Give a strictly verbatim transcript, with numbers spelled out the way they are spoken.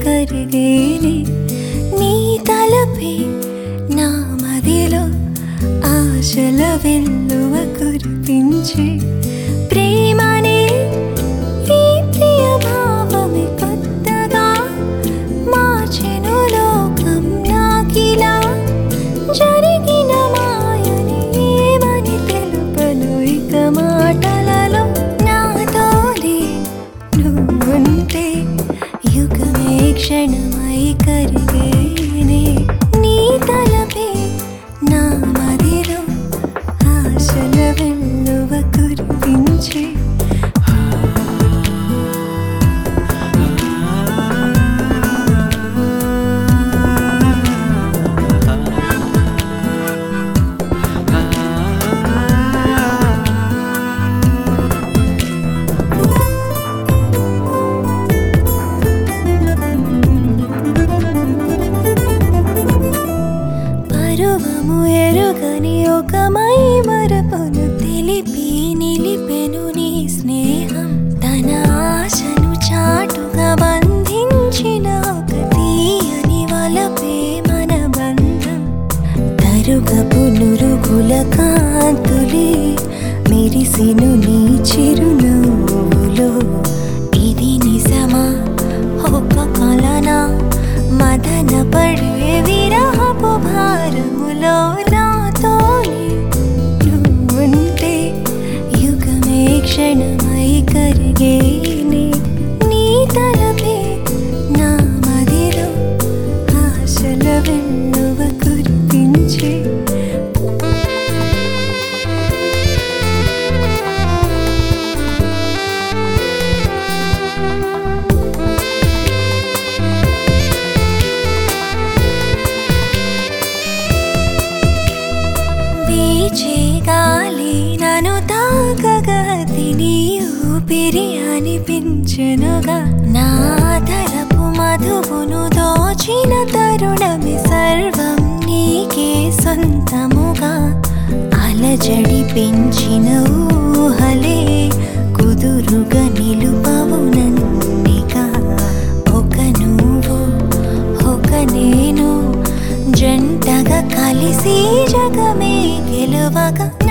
కరిగేనే నీ తలపే నా మదిలో ఆశల వెల్లువ కురిపించే ప్రేమనే ఈ ప్రియ భావమే కొత్తగా మార్చెను లోకం నాకిలా జరిగిన మాయని ఏమని తెలుపను ఇక మాటలలో నాతోనే నువ్వుంటే యుగమే క్షణమై కరిగేనే నీ తలపే నా మదిలో ఆశల వెల్లువ కురిపించే పరువము ఎరుగని ఒక మై మరపును తెలిపి నిలిపెను నీ స్నేహం తన ఆశను చాటుగా బంధించిన ఒక తీయని వలపే మన బంధం తరుగపు నురుగుల కాంతులే మెరిసెను నీ చిరునవ్వులో ఇది నిజమా ఒక కలనా మదన పడే విరహపు భారములో నాతోనే నువ్వుంటే యుగమే క్షణమై కరిగేనే నీ తలపే నా మదిలో ఆశల వెల్లువ కురిపించే వీచే గాలి నన్ను తాకగా తిని ఊపిరి అనిపించెనుగా నా తలపు మధువును దోచిన తరుణమే సర్వం నీకే సొంతముగా అలజడి పెంచిన ఊహలే కుదురుగా నిలుపవు నన్నిగా ఒక నువ్వు ఒక నేను జంటగా కలిసి జగమే గెలువగా